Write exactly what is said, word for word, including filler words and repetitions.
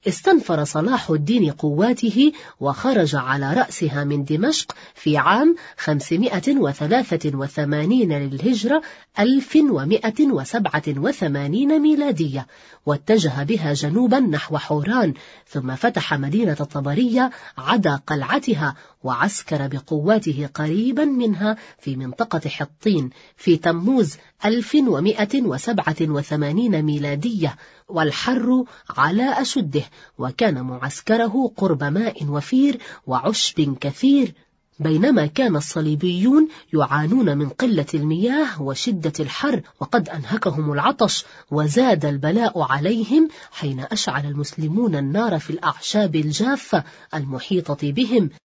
استنفر صلاح الدين قواته وخرج على رأسها من دمشق في عام خمسمائة وثلاثة وثمانين للهجرة ألف ومائة وسبعة وثمانين ميلادية، واتجه بها جنوبا نحو حوران، ثم فتح مدينة طبرية عدا قلعتها وعسكر بقواته قريبا منها في منطقة حطين في تموز ألف ومائة وسبعة وثمانين ميلادية، والحر على أشده، وكان معسكره قرب ماء وفير وعشب كثير، بينما كان الصليبيون يعانون من قلة المياه وشدة الحر وقد أنهكهم العطش، وزاد البلاء عليهم حين أشعل المسلمون النار في الأعشاب الجافة المحيطة بهم.